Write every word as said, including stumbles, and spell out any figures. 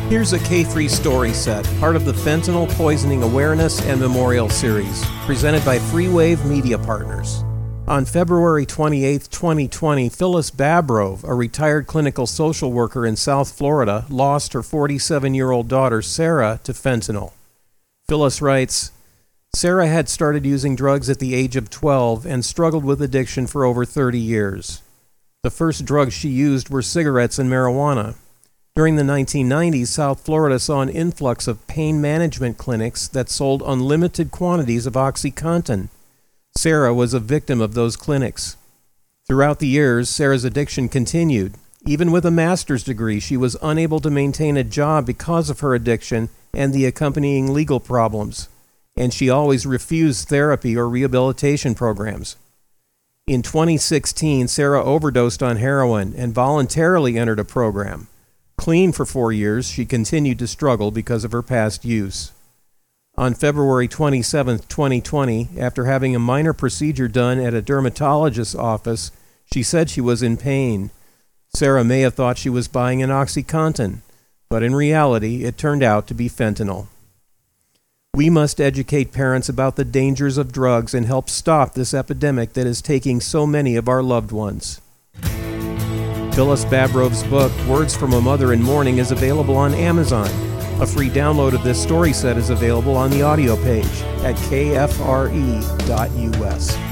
Here's a K-Free story set, part of the Fentanyl Poisoning Awareness and Memorial Series, presented by Freewave Media Partners. On February twenty-eighth, twenty twenty, Phyllis Babrove, a retired clinical social worker in South Florida, lost her forty-seven-year-old daughter, Sarah, to fentanyl. Phyllis writes, Sarah had started using drugs at the age of twelve and struggled with addiction for over thirty years. The first drugs she used were cigarettes and marijuana. During the nineteen nineties, South Florida saw an influx of pain management clinics that sold unlimited quantities of OxyContin. Sarah was a victim of those clinics. Throughout the years, Sarah's addiction continued. Even with a master's degree, she was unable to maintain a job because of her addiction and the accompanying legal problems, and she always refused therapy or rehabilitation programs. In twenty sixteen, Sarah overdosed on heroin and voluntarily entered a program. Clean for four years, she continued to struggle because of her past use. On February twenty-seventh, twenty twenty, after having a minor procedure done at a dermatologist's office, she said she was in pain. Sarah may have thought she was buying an OxyContin, but in reality, it turned out to be fentanyl. We must educate parents about the dangers of drugs and help stop this epidemic that is taking so many of our loved ones. Phyllis Babrove's book, Words from a Mother in Mourning, is available on Amazon. A free download of this story set is available on the audio page at k f r e dot u s.